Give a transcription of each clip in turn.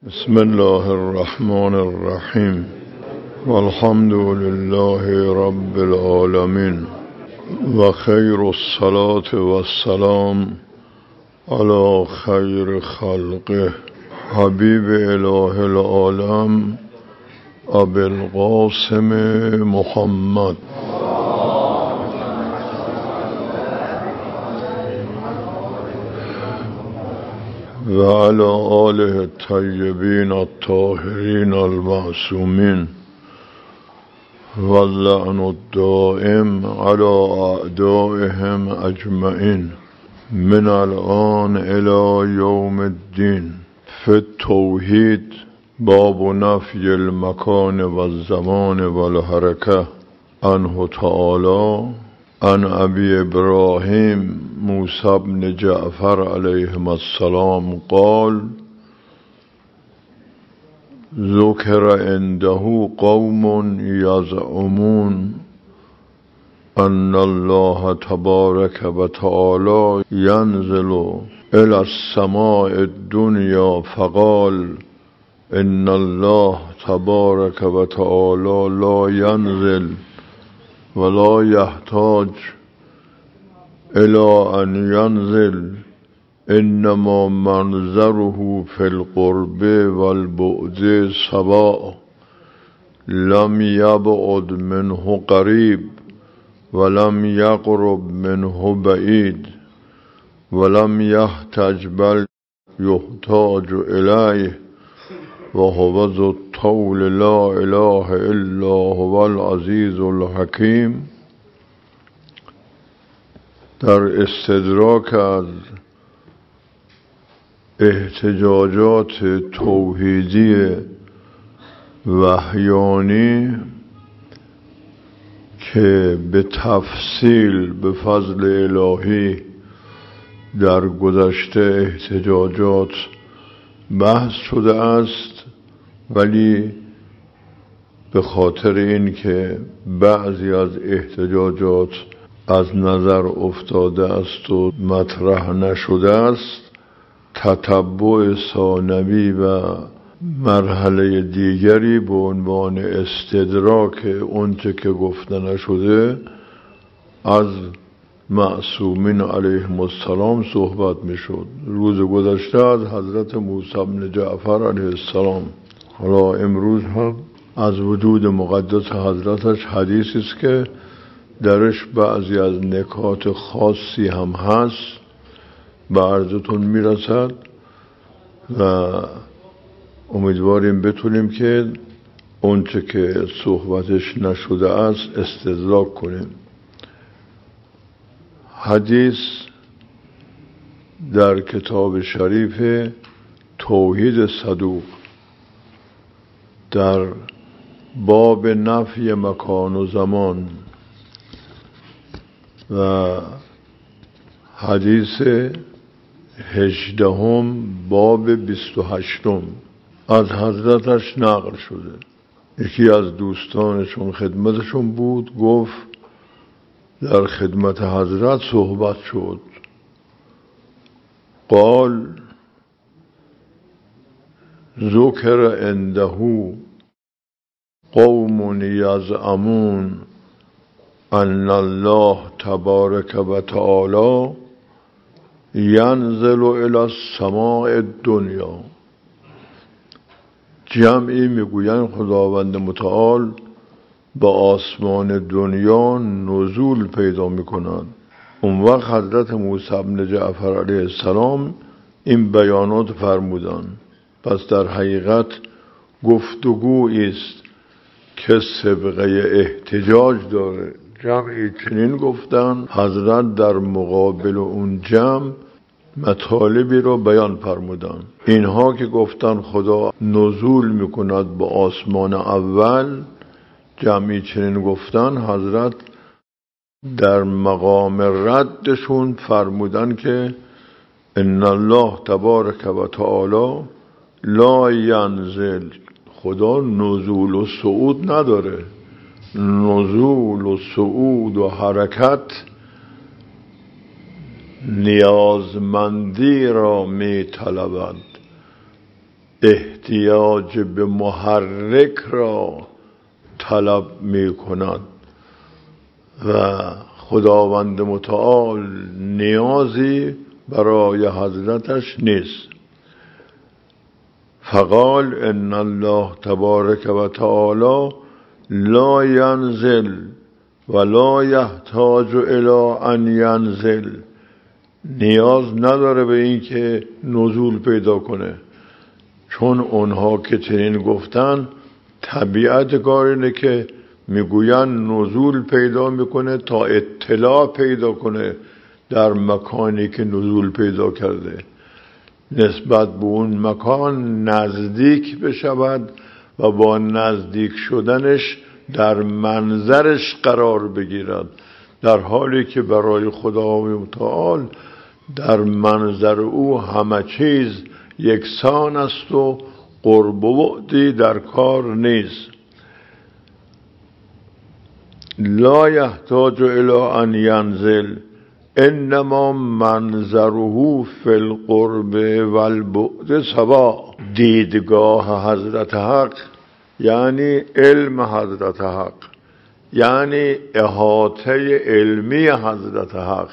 بسم الله الرحمن الرحیم والحمد لله رب العالمین و خیر الصلاة والسلام علی خیر خلقه حبیب اله العالم ابی القاسم محمد و علی آله الطیبین الطاهرین المعصومین واللعن الدائم علی اعدائهم اجمعین من الآن الی یوم الدین. فی التوحید باب نفی المکان و الزمان و الحرکه عنه تعالی. عن ابی ابراهیم موسی بن جعفر علیهم السلام قال ذکر عنده قوم یزعمون ان الله تبارک و تعالی ینزل الی السماء الدنیا فقال ان الله تبارک و تعالی لا ینزل ولا يحتاج إلى أن ينزل إنما منظره في القرب والبعد سواء لم يبعد منه قريب ولم يقرب منه بعيد ولم يحتاج بل يحتاج إليه وهو ذو الطول لا اله الا هو العزیز الحکیم. در استدراک از احتجاجات توحیدی وحیانی که به تفصیل به فضل الهی در گذشته احتجاجات بحث شده است، ولی به خاطر این که بعضی از احتجاجات از نظر افتاده است و مطرح نشده است، تتبع ثانوی و مرحله دیگری به عنوان استدراک اونچه که گفته نشده از معصومین علیهم السلام صحبت میشد. روز گذشته از حضرت موسی بن جعفر علیه السلام. حالا امروز هم از وجود مقدس حضرتش حدیثی است که درش بعضی از نکات خاصی هم هست به عرضتون میرسد و امیدواریم بتونیم که اونچه که صحبتش نشده است استدراک کنیم. حدیث در کتاب شریف توحید صدوق در باب نفی مکان و زمان و حدیث 18 باب 28 از حضرتش نقل شده. یکی از دوستانشون خدمتشون بود، گفت در خدمت حضرت صحبت شد. قال ذکر عنده قوم یزعمون ان الله تبارک و تعالی ینزل الی السماء الدنیا. جمعی میگویند خداوند متعال با آسمان دنیا نزول پیدا میکنند. اون وقت حضرت موسی بن جعفر علیه السلام این بیانات فرمودند. پس در حقیقت گفتگویی است که سابقه احتجاج داره. جمعی چنین گفتند، حضرت در مقابل اون جمع مطالبی رو بیان فرمودند. اینها که گفتند خدا نزول میکند با آسمان اول، جمعی چنین گفتن، حضرت در مقام ردشون فرمودن که ان الله تبارک و تعالی لا ینزل. خدا نزول و صعود نداره. نزول و صعود و حرکت نیازمندی را می طلبد. احتیاج به محرک را طلب می کند و خداوند متعال نیازی برای حضرتش نیست. فقال ان الله تبارک و تعالی لا ینزل ولا یحتاج الی ان ینزل، نیاز نداره به این که نزول پیدا کنه، چون اونها که چنین گفتن طبیعت کار اینه که میگوین نزول پیدا میکنه تا اطلاع پیدا کنه در مکانی که نزول پیدا کرده، نسبت به اون مکان نزدیک بشود و با نزدیک شدنش در منظرش قرار بگیرد، در حالی که برای خدای متعال در منظر او همه چیز یکسان است و قرب و بعدی در کار نیست. لا یحتاج الی ان ینزل انما منظره فی القرب والبعد سواء. دیدگاه حضرت حق یعنی علم حضرت حق، یعنی احاطه علمی حضرت حق،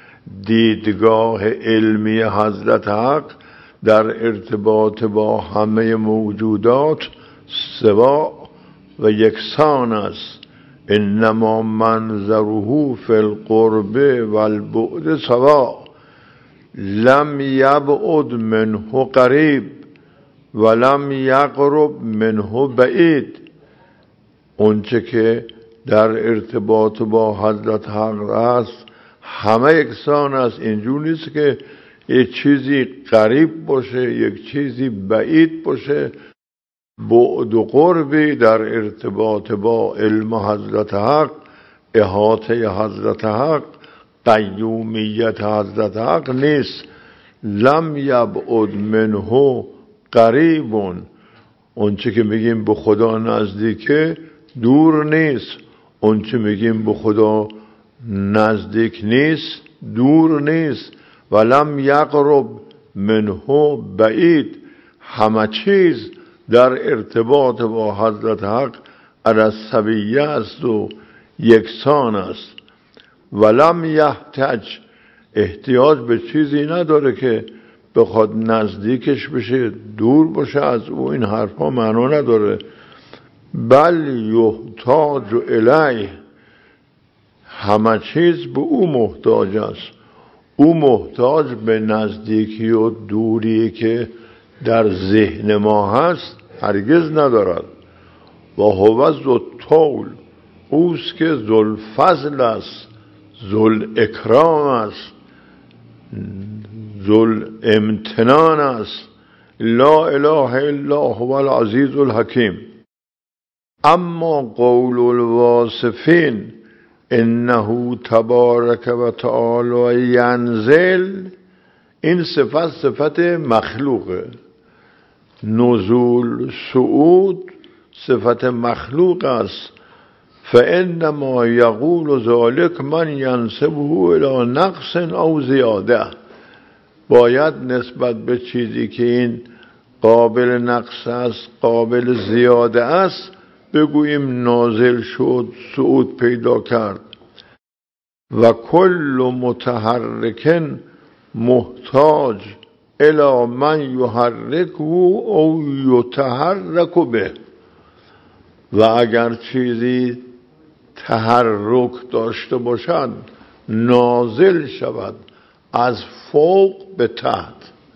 دیدگاه علمی حضرت حق در ارتباط با همه موجودات سوا و یکسان است. انما منظره فی القرب والبعد سواء لم یبعد منه قریب ولم یقرب منه بعید. اونچه که در ارتباط با حضرت حق است همه یکسان است، اینجور نیست که یک چیزی قریب باشه یک چیزی بعید باشه. بعد و قربی در ارتباط با علم حضرت حق، احاطه حضرت حق، قیومیت حضرت حق نیست. لم یبعد منه قریب، اونچه که میگیم به خدا نزدیکه دور نیست، اونچه میگیم به خدا نزدیک نیست دور نیست. ولم یقرب منه بعید، همه چیز در ارتباط با حضرت حق علی السویه است و یکسان است. ولم یحتاج، احتیاج به چیزی نداره که بخواد نزدیکش بشه دور باشه از او، این حرفا معنا نداره. بل یحتاج الیه، همه چیز به او محتاج است. او محتاج به نزدیکی و دوری که در ذهن ما هست هرگز ندارد. و هو ذوالطول، اوست که ذوالفضل است، ذوالاکرام است، ذوالامتنان است. لا اله الا هو العزیز الحکیم. اما قول الواصفین انه تبارک و تعالی ینزل، این صفت مخلوقه. نزول صعود صفت مخلوق است. فانما یقول ذلک من ینسبه الی نقص او زیاده، باید نسبت به چیزی که این قابل نقص است قابل زیاده است بگوییم نازل شد صعود پیدا کرد. و کل متحرک محتاج الی من یحرکه او یتحرک به، و اگر چیزی تحرک داشته باشد نازل شود از فوق به تحت،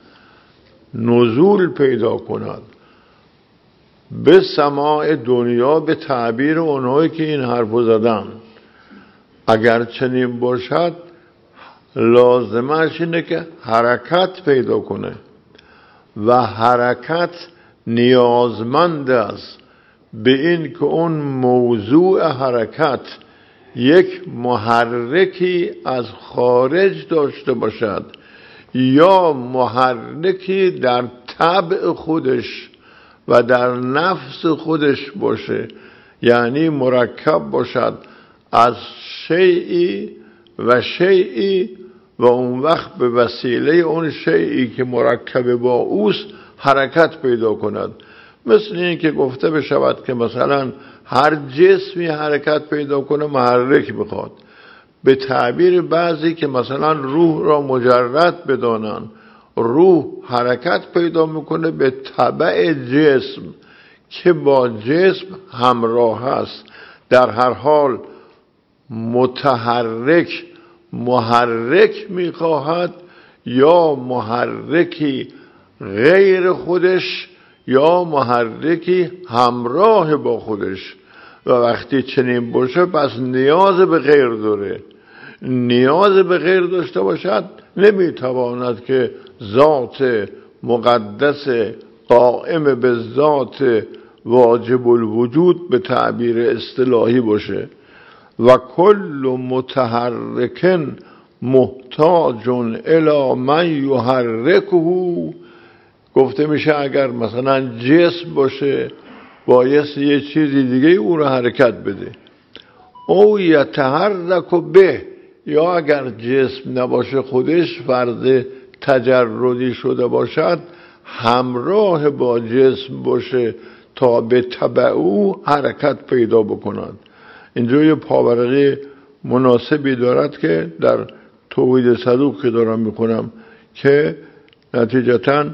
نزول پیدا کند به سماع دنیا، به تعبیر اونهایی که این حرفو زدن. اگر چنین باشد لازمش اینه که حرکت پیدا کنه و حرکت نیازمند است به این که اون موضوع حرکت یک محرکی از خارج داشته باشد یا محرکی در طبع خودش و در نفس خودش باشه، یعنی مرکب باشد از شیئی و شیئی، و اون وقت به وسیله اون شیئی که مرکب با اوست حرکت پیدا کند. مثل این که گفته بشود که مثلا هر جسمی حرکت پیدا کنه محرک میخواد. به تعبیر بعضی که مثلا روح را مجرد بدانن، روح حرکت پیدا میکنه به تبع جسم که با جسم همراه است. در هر حال متحرک محرک میخواهد یا محرکی غیر خودش یا محرکی همراه با خودش. و وقتی چنین باشه پس نیاز به غیر داره. نیاز به غیر داشته باشد نمیتواند که ذات مقدس قائم به ذات واجب الوجود به تعبیر اصطلاحی باشه. و کل متحرک محتاج الی من یحرکه. گفته میشه اگر مثلا جسم باشه بایست یه چیزی دیگه او رو حرکت بده. او یتحرک به، یا اگر جسم نباشه خودش فرض تجردی شده باشد همراه با جسم باشه تا به تبع او حرکت پیدا بکند. اینجا یه پاورقی مناسبی دارد که در توحید صدوق که دارم میکنم که نتیجتاً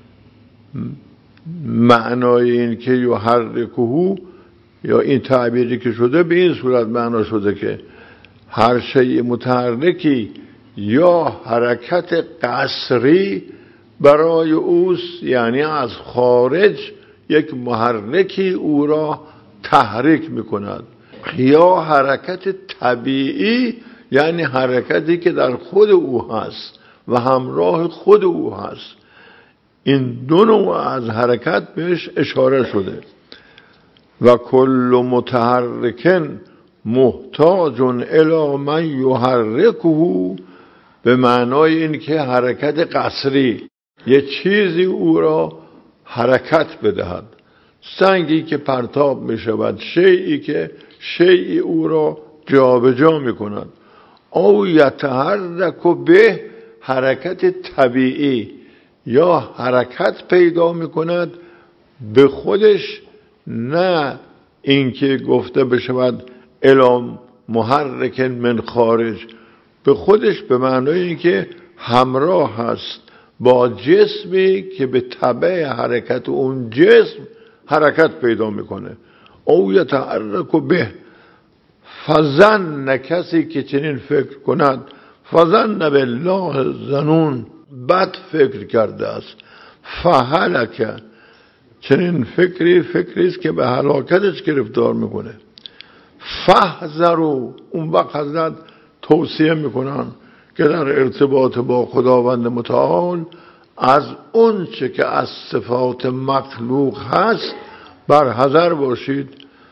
معنای این که یحرکه یا این تعبیری که شده به این صورت معنا شده که هر شیء متحرکی یا حرکت قصری برای اوست، یعنی از خارج یک محرکی او را تحریک میکند، یا حرکت طبیعی یعنی حرکتی که در خود او هست و همراه خود او هست. این دو نوع از حرکت بهش اشاره شده. و کل متحرک محتاج الی من یحرکه، به معنای این که حرکت قصری، یه چیزی او را حرکت بدهد. سنگی که پرتاب می شود، شیئی که شیئی او را جابجا می کند. او یتحرک به، حرکت طبیعی یا حرکت پیدا می کند به خودش، نه اینکه گفته بشود الی محرک من خارج، به خودش به معنای اینکه همراه هست با جسمی که به تبع حرکت اون جسم حرکت پیدا میکنه. او یتحرک به، فظن، کسی که چنین فکر کند، فظن بالله ظنون، بد فکر کرده است. فهلک، چنین فکری است که به هلاکتش گرفتار میکنه. فاحذروا، اون وقت حضرت توصیه میکنن که در ارتباط با خداوند متعال از اون چه که از صفات مخلوق هست بر حذر باشید.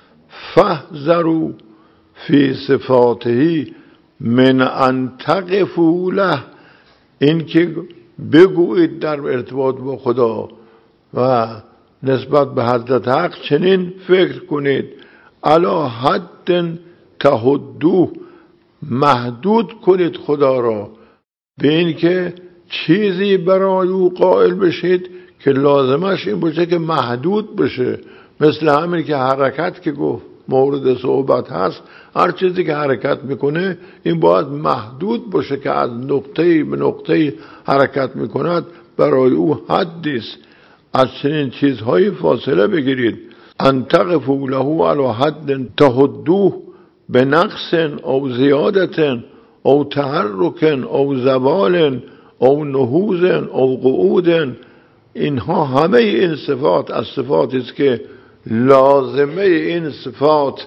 فاحذروا فی صفاته من ان تقفوا له، این که بگویید در ارتباط با خدا و نسبت به حضرت حق چنین فکر کنید، علی حد تحدوه، محدود کنید خدا را، به این که چیزی برای او قائل بشید که لازمش این باشه که محدود بشه. مثل همین که حرکت که گفت مورد صحبت هست، هر چیزی که حرکت میکنه این باید محدود باشه که از نقطه‌ای به نقطه‌ای حرکت میکند، برای او حدی است. از چنین چیزهایی فاصله بگیرید. ان تقفوا له علی حد تحدوه بنقص او زیادت او تحرک او زوال او نهوض او قعود. اینها همه این صفات از صفاتی است که لازمه این صفات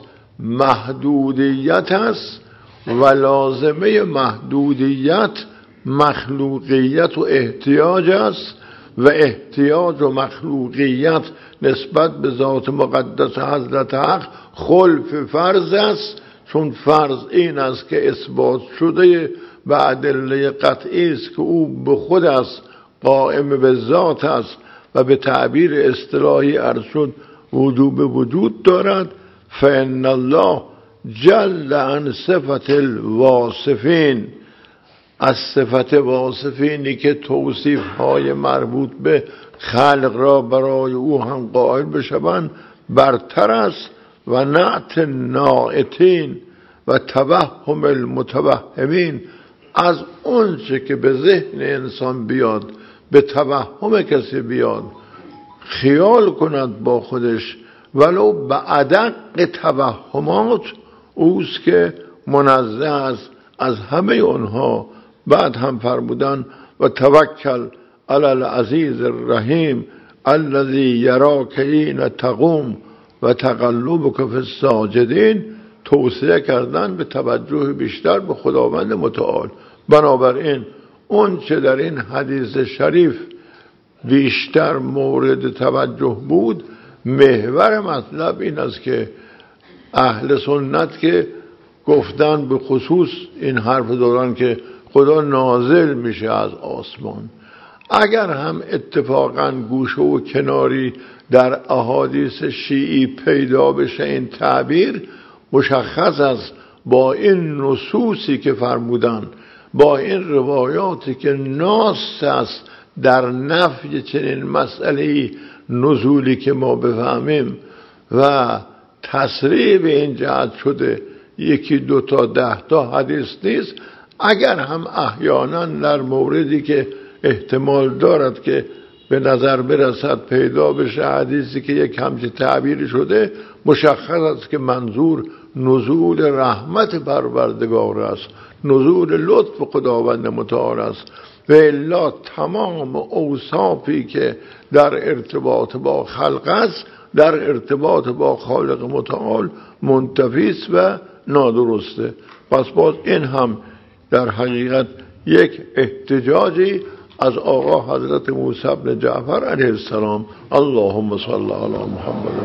محدودیت است و لازمه محدودیت مخلوقیت و احتیاج است و احتیاج و مخلوقیت نسبت به ذات مقدس حضرت حق خلف فرض است، چون فرض این است که اثبات شده به ادله قطعی است که او به خود است، قائم به ذات است و به تعبیر اصطلاحی عرض شد وجوب وجود دارد. فإن الله جل عن صفت الواصفین، از صفت واصفینی که توصیف های مربوط به خلق را برای او هم قائل بشوند برتر است و نعت ناعتین و توهم المتوهمین از اون چه که به ذهن انسان بیاد، به توهم کسی بیاد، خیال کند با خودش ولو به ادق توهمات، اوست که منزه است از همه اونها. بعد هم فرمودن و توکل علی العزیز الرحیم الذی یراک حین تقوم و تقلبک فی الساجدین، توصیه کردن به توجه بیشتر به خداوند متعال. بنابراین اون چه در این حدیث شریف بیشتر مورد توجه بود، محور مطلب این است که اهل سنت که گفتن به خصوص این حرف دارن که خدا نازل میشه از آسمان، اگر هم اتفاقا گوشه و کناری در احادیث شیعی پیدا بشه این تعبیر، مشخص است با این نصوصی که فرمودن، با این روایاتی که ناس است در نفی چنین مسئله نزولی که ما بفهمیم و تصریح به این جهت شده، یکی 2 تا 10 تا حدیث نیست. اگر هم احیانا در موردی که احتمال دارد که به نظر برسد پیدا بشه حدیثی که یک همچین تعبیری شده، مشخص است که منظور نزول رحمت پروردگار است، نزول لطف خداوند متعال است. و الا تمام اوصافی که در ارتباط با خلق است، در ارتباط با خالق متعال منتفی است و نادرسته. پس باز این هم در حقیقت یک احتجاجی از آقا حضرت موسی بن جعفر علیه السلام. اللهم صل علی محمد